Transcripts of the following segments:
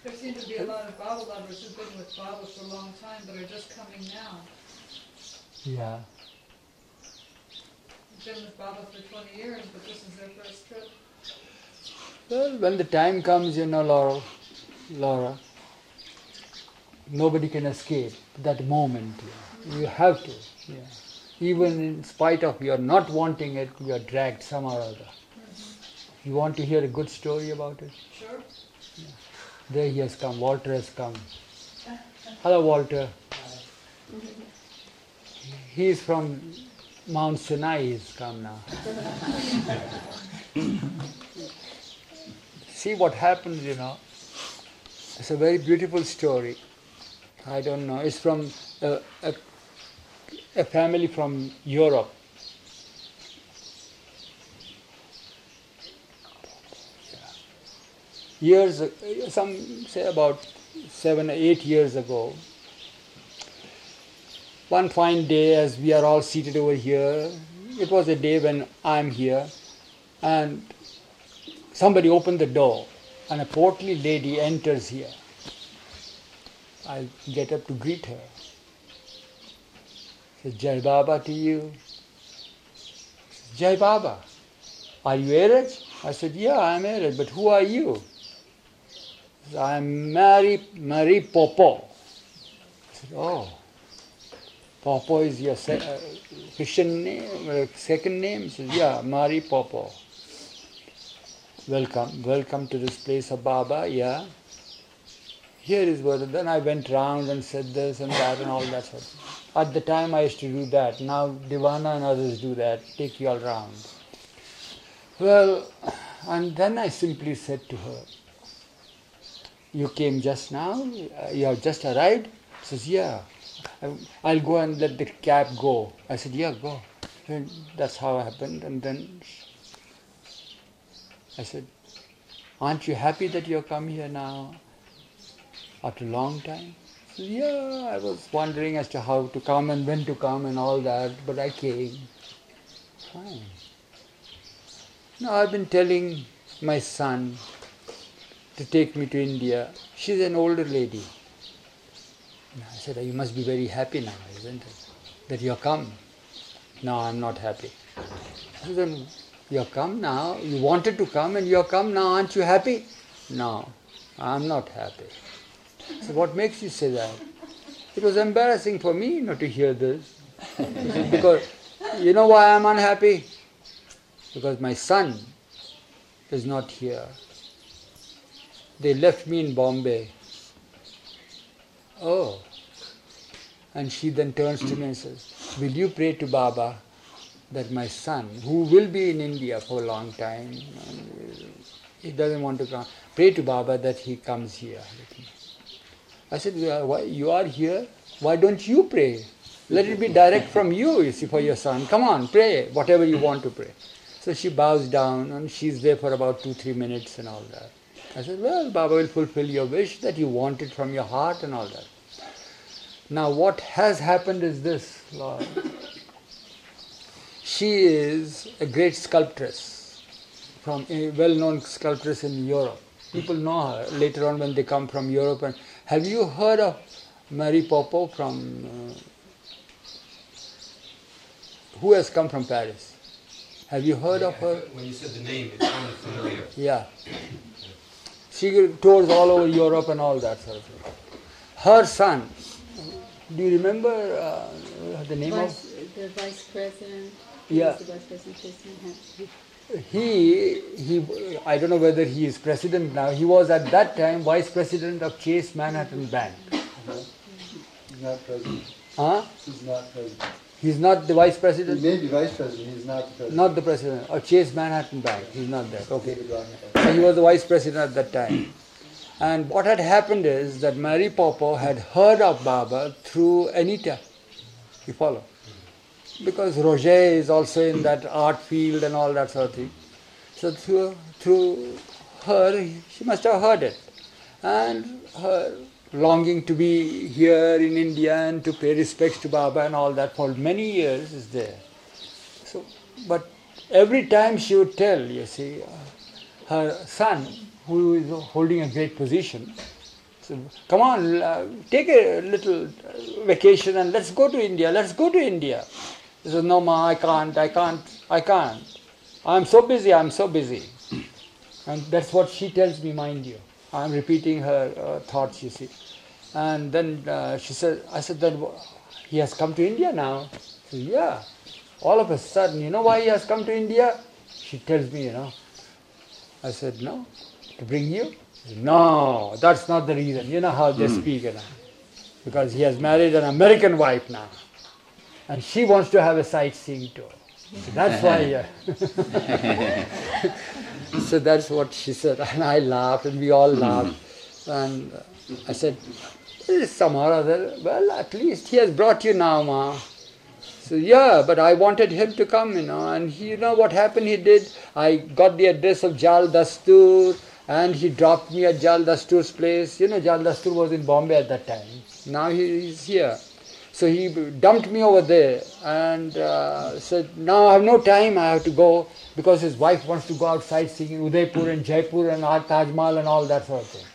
There seem to be a lot of Baba lovers who've been with Baba for a long time but are just coming now. Yeah. Been with Baba for 20 years, but this is their first trip. Well, when the time comes, Laura, nobody can escape that moment. Yeah. You have to. Yeah. Even in spite of your not wanting it, you are dragged somehow or other. You want to hear a good story about it? Sure. Yeah. There he has come. Walter has come. Hello, Walter. He is from Mount Sinai. He's come now. See what happens, It's a very beautiful story. I don't know. It's from a family from Europe. Years, some say about 7 or 8 years ago, one fine day as we are all seated over here, it was a day when I'm here, and somebody opened the door and a portly lady enters here. I get up to greet her. Says, Jai Baba to you. Says, Jai Baba, are you Araj? I said, yeah, I'm Araj, but who are you? Says, I'm Mary Popo. I said, oh, Popo is your Christian name, second name? He says, yeah, Mary Popo. Welcome to this place of Baba, yeah. Here is what, then I went round and said this and that and all that sort of thing. At the time I used to do that. Now Divana and others do that, take you all round. Well, and then I simply said to her, you came just now? You have just arrived? She says, yeah. I'll go and let the cab go. I said, yeah, go. And that's how it happened. And then I said, aren't you happy that you've come here now? After a long time? She said, yeah, I was wondering as to how to come and when to come and all that, but I came. Fine. Now I've been telling my son to take me to India. She's an older lady. I said, you must be very happy now, isn't it? That you've come. No, I'm not happy. I said, then you've come now, you wanted to come and you've come now, aren't you happy? No, I'm not happy. So what makes you say that? It was embarrassing for me not to hear this. Because, you know why I'm unhappy? Because my son is not here. They left me in Bombay. Oh. And she then turns to me and says, will you pray to Baba that my son, who will be in India for a long time, he doesn't want to come, pray to Baba that he comes here with me. I said, why, you are here, why don't you pray? Let it be direct from you, you see, for your son. Come on, pray, whatever you want to pray. So she bows down and she's there for about 2-3 minutes and all that. I said, well, Baba will fulfill your wish that you want it from your heart and all that. Now what has happened is this, Lord. She is a great sculptress, from a well-known sculptress in Europe. People know her later on when they come from Europe. And have you heard of Mary Popo from... who has come from Paris? Have you heard of her? When you said the name, it sounded familiar. Yeah. She tours all over Europe and all that sort of thing. Her son, do you remember the name of... The vice president. Yeah. The vice president. He, I don't know whether he is president now. He was at that time vice president of Chase Manhattan Bank. He's not president. Huh? He's not president. He's not the vice president? He may be vice president, he's not the president. Not the president of Chase Manhattan Bank. He's not there. Okay. David Rockefeller. So he was the vice president at that time. And what had happened is that Mary Popo had heard of Baba through Anita. You follow? Because Roger is also in that art field and all that sort of thing. So through her, she must have heard it. And her longing to be here in India and to pay respects to Baba and all that for many years is there. So, but every time she would tell, you see, her son, who is holding a great position, So, come on, take a little vacation and let's go to India. Let's go to India. He says, no, Ma, I can't. I'm so busy. And that's what she tells me, mind you. I'm repeating her thoughts, you see. And then I said, then he has come to India now. So, yeah. All of a sudden, you know why he has come to India? She tells me, I said, no, to bring you? She said, no, that's not the reason. You know how they speak now. Because he has married an American wife now. And she wants to have a sightseeing tour. So that's why. So that's what she said. And I laughed and we all laughed. And I said, somehow or other, well, at least he has brought you now, Ma. So yeah, but I wanted him to come, and you know what happened he did? I got the address of Jal Dastur and he dropped me at Jal Dastur's place. Jal Dastur was in Bombay at that time. Now he's here. So he dumped me over there and said, now I have no time, I have to go, because his wife wants to go out sightseeing in Udaipur and Jaipur and Taj Mahal and all that sort of thing.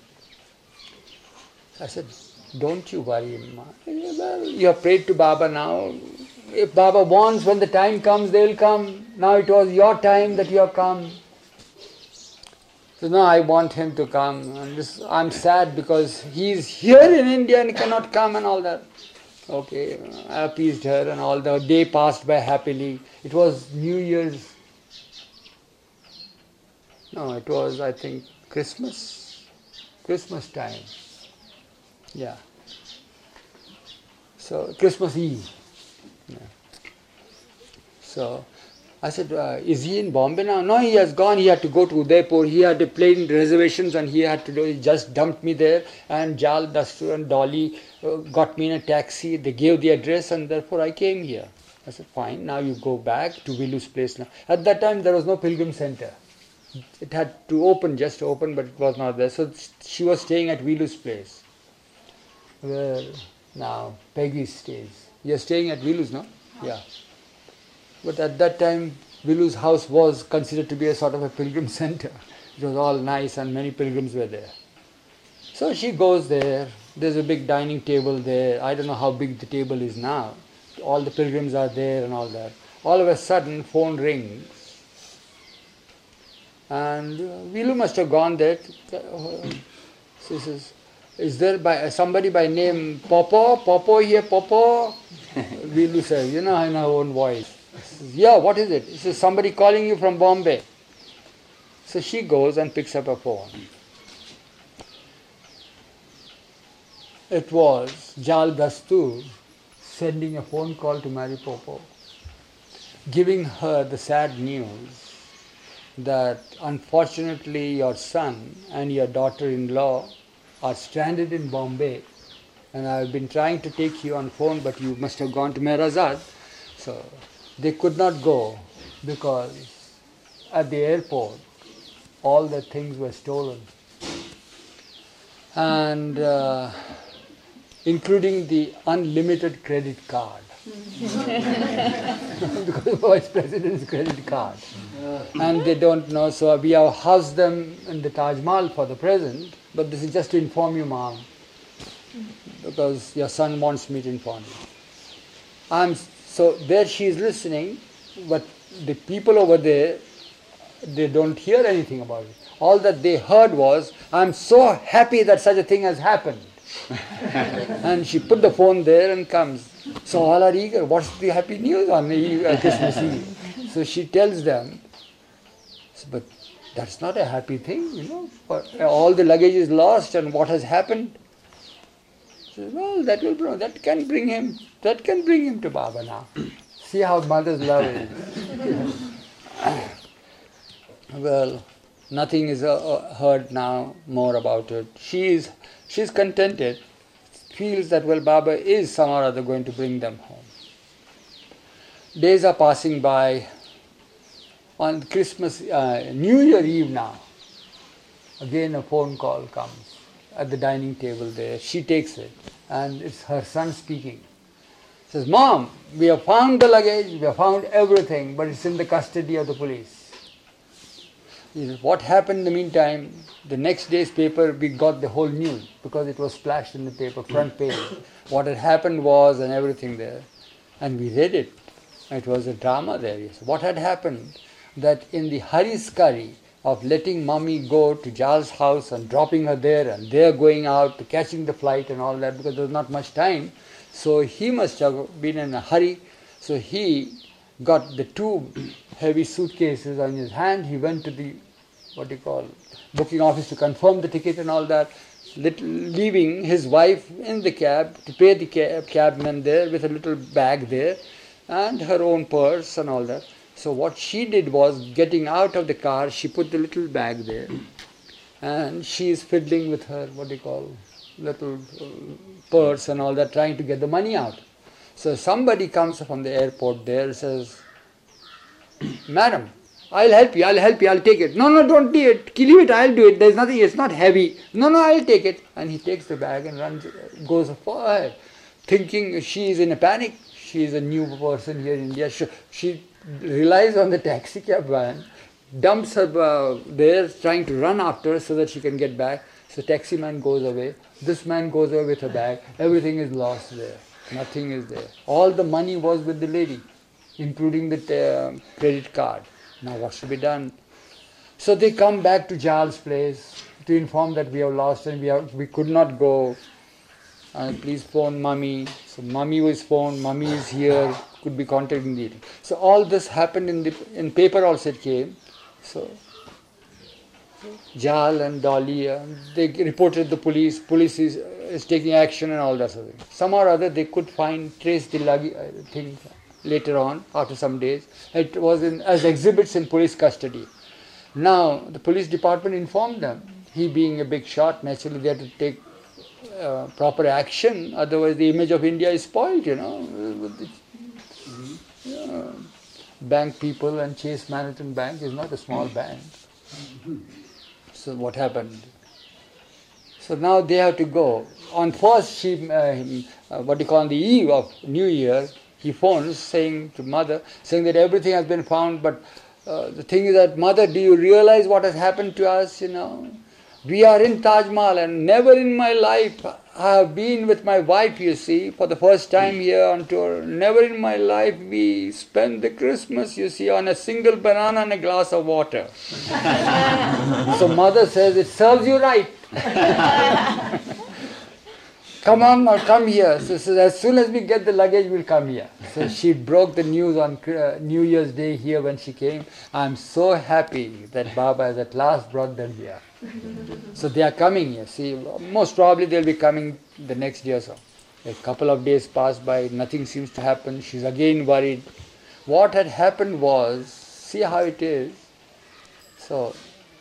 I said, don't you worry, Ma. Well, you have prayed to Baba now. If Baba wants, when the time comes, they will come. Now it was your time that you have come. So no, I want him to come. And I'm sad because he is here in India and he cannot come and all that. Okay, I appeased her and all. The day passed by happily. It was New Year's. No, it was, I think, Christmas time. Yeah. So, Christmas Eve. Yeah. So, I said, is he in Bombay now? No, he has gone. He had to go to Udaipur. He had a plane reservations and he had to do. He just dumped me there. And Jal, Dastur and Dolly got me in a taxi. They gave the address and therefore I came here. I said, fine, now you go back to Vilu's place now. At that time there was no Pilgrim Center. It had to just open, but it was not there. So she was staying at Vilu's place. Where now Peggy stays. You're staying at Vilu's, no? Yeah. But at that time, Vilu's house was considered to be a sort of a pilgrim center. It was all nice and many pilgrims were there. So she goes there. There's a big dining table there. I don't know how big the table is now. All the pilgrims are there and all that. All of a sudden, phone rings. And Vilu must have gone there. She says, is there somebody by name Popo? Popo here, Popo? Vilu says, in her own voice. Says, yeah, what is it? He says, somebody calling you from Bombay. So she goes and picks up a phone. It was Jal Dastur sending a phone call to Mary Popo, giving her the sad news that unfortunately your son and your daughter-in-law are stranded in Bombay, and I've been trying to take you on phone, but you must have gone to Mehrazad. So they could not go because at the airport all the things were stolen, and including the unlimited credit card. Because the Vice President's credit card. And they don't know, so we have housed them in the Taj Mahal for the present, but this is just to inform you, Mom, because your son wants me to inform you. So there she is listening, but the people over there, they don't hear anything about it. All that they heard was, I'm so happy that such a thing has happened. And she put the phone there and comes. So all are eager, what's the happy news on Christmas Eve? So she tells them, but that's not a happy thing, all the luggage is lost and what has happened? She says, well, that can bring him to Baba now. See how mother's love is. Well, nothing is heard now more about it. She's contented, feels that, well, Baba is somehow or other going to bring them home. Days are passing by. On Christmas, New Year Eve now, again a phone call comes at the dining table there. She takes it and it's her son speaking. Says, Mom, we have found the luggage, we have found everything, but it's in the custody of the police. What happened in the meantime, the next day's paper, we got the whole news because it was splashed in the paper, front page. What had happened was, and everything there. And we read it. It was a drama there. Yes. What had happened, that in the hurry-scurry of letting Mummy go to Jal's house and dropping her there, and they're going out to catching the flight and all that, because there was not much time. So he must have been in a hurry. So he got the two heavy suitcases on his hand. He went to the, booking office to confirm the ticket and all that, leaving his wife in the cab to pay the cabman there with a little bag there and her own purse and all that. So what she did was, getting out of the car, she put the little bag there and she is fiddling with her, little purse and all that, trying to get the money out. So somebody comes from the airport there, says, "Madam, I'll help you, I'll take it." "No, don't do it, leave it, I'll do it, there's nothing, it's not heavy." "No, I'll take it." And he takes the bag and goes ahead, thinking she is in a panic. She is a new person here in India. She relies on the taxi cab van, dumps her there, trying to run after her so that she can get back. So taxi man goes away. This man goes away with her bag. Everything is lost there. Nothing is there. All the money was with the lady, including the credit card. Now what should be done? So they come back to Jal's place to inform that we have lost and we could not go. Please phone Mummy. So Mummy was phoned. Mummy is here. Could be contacting the. So all this happened in paper also it came. So Jal and Dolly, they reported the police. Police is taking action and all that sort of thing. Somehow or other they could trace the thing later on, after some days. It was as exhibits in police custody. Now the police department informed them. He being a big shot, naturally they had to take proper action, otherwise the image of India is spoiled, with the, bank people, and Chase Manhattan Bank is not a small bank. So what happened? So now they have to go. On first, the eve of New Year, he phones saying to mother, saying that everything has been found, but the thing is that, "Mother, do you realize what has happened to us, We are in Taj Mahal, and never in my life I have been with my wife, you see, for the first time here on tour. Never in my life we spent the Christmas, you see, on a single banana and a glass of water." So mother says, "It serves you right. Come on, or come here." So as soon as we get the luggage, we'll come here. So she broke the news on New Year's Day here when she came. "I'm so happy that Baba has at last brought them here." So they are coming here. See, most probably they'll be coming the next day or so. A couple of days pass by, nothing seems to happen. She's again worried. What had happened was, see how it is. So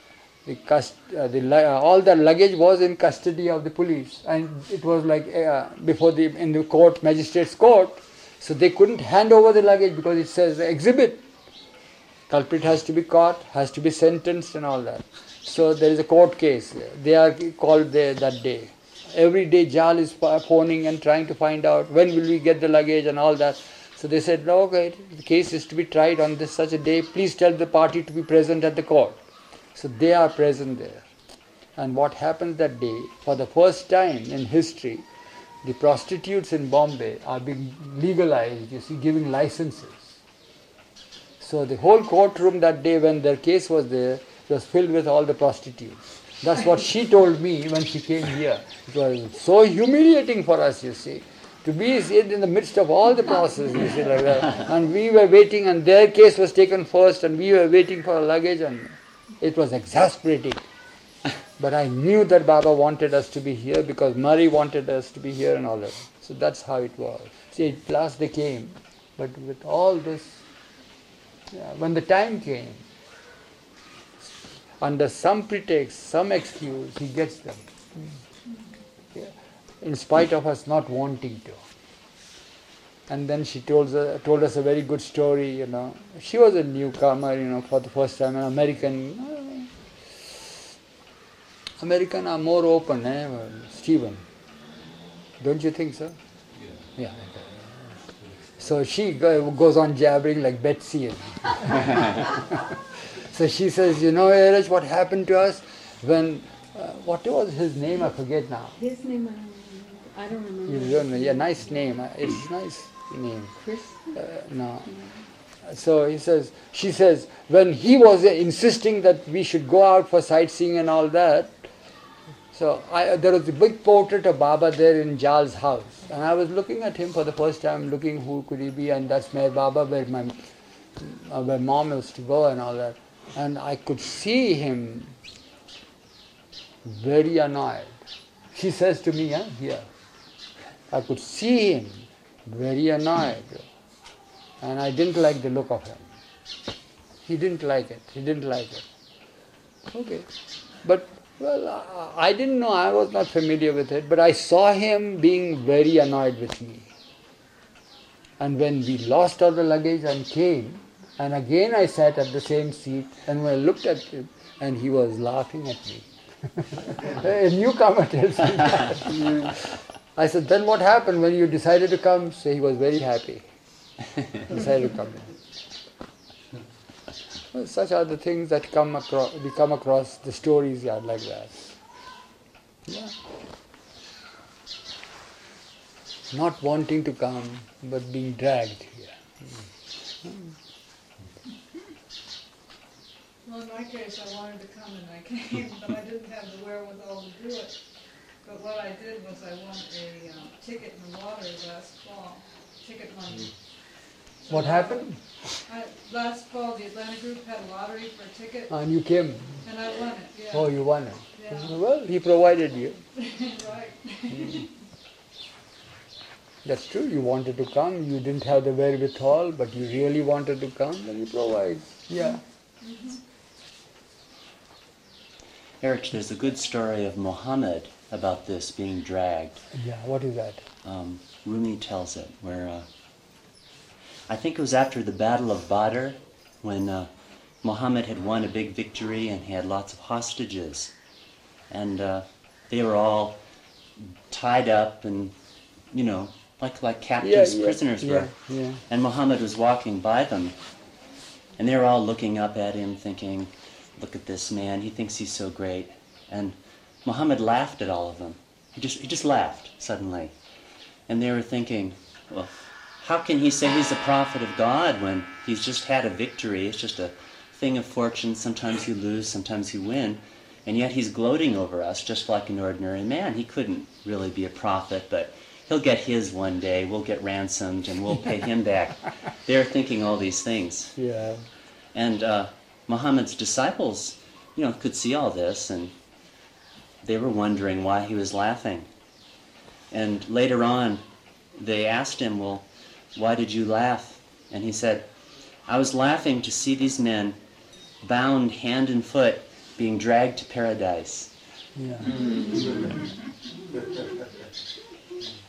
all the luggage was in custody of the police, and it was like in the court, magistrate's court. So they couldn't hand over the luggage because it says exhibit. Culprit has to be caught, has to be sentenced and all that. So there is a court case. They are called there that day. Every day Jal is phoning and trying to find out when will we get the luggage and all that. So they said, "No, okay, the case is to be tried on such a day. Please tell the party to be present at the court." So they are present there. And what happens that day, for the first time in history, the prostitutes in Bombay are being legalized, you see, giving licenses. So the whole courtroom that day when their case was there, it was filled with all the prostitutes. That's what she told me when she came here. It was so humiliating for us, you see, to be in the midst of all the process, you see, like that. And we were waiting, and their case was taken first, and we were waiting for our luggage, and it was exasperating. But I knew that Baba wanted us to be here because Murray wanted us to be here and all that. So that's how it was. See, at last they came. But with all this, when the time came, under some pretext, some excuse, he gets them. In spite of us not wanting to. And then she told us a very good story, She was a newcomer, for the first time, an American. American are more open, Stephen? Don't you think so? Yeah. So she goes on jabbering like Betsy. So she says, you know, Erich, what happened to us when, what was his name? I forget now. His name, I don't remember. You don't know? Yeah, nice name. It's nice name. Chris? No. So she says, when he was insisting that we should go out for sightseeing and all that, so there was a big portrait of Baba there in Jal's house. And I was looking at him for the first time, looking who could he be, and that's my Baba where mom used to go and all that. And I could see him very annoyed. She says to me, here, I could see him very annoyed. And I didn't like the look of him. He didn't like it. Okay. But, well, I didn't know, I was not familiar with it, but I saw him being very annoyed with me. And when we lost all the luggage and came, and again I sat at the same seat, and when I looked at him, and he was laughing at me. A newcomer tells me that. I said, then what happened when you decided to come? So he was very happy. Decided to come in. Well, such are the things that we come across, the stories are like that. Yeah. Not wanting to come, but being dragged here. Well, in my case, I wanted to come and I came, but I didn't have the wherewithal to do it. But what I did was I won a ticket in the lottery last fall, ticket money. So What happened? Last fall, the Atlanta group had a lottery for a ticket, And you came. and I won it, yeah. Oh, you won it. Yeah. Well, he provided you. Right. That's true. You wanted to come. You didn't have the wherewithal, but you really wanted to come, then he provides. Yeah. Erich, there's a good story of Muhammad about this being dragged. Yeah, what is that? Rumi tells it, where I think it was after the Battle of Badr, when Muhammad had won a big victory and he had lots of hostages. And they were all tied up and, you know, like captives, prisoners were. Yeah. And Muhammad was walking by them, and they were all looking up at him thinking, look at this man, he thinks he's so great. And Muhammad laughed at all of them. He just laughed suddenly. And they were thinking, well, how can he say he's a prophet of God when he's just had a victory? It's just a thing of fortune. Sometimes you lose, sometimes you win. And yet he's gloating over us just like an ordinary man. He couldn't really be a prophet, but he'll get his one day. We'll get ransomed and we'll pay him back. They're thinking all these things. Yeah. And Muhammad's disciples, you know, could see all this, and they were wondering why he was laughing. And later on, they asked him, well, why did you laugh? And he said, I was laughing to see these men bound hand and foot being dragged to paradise. Yeah.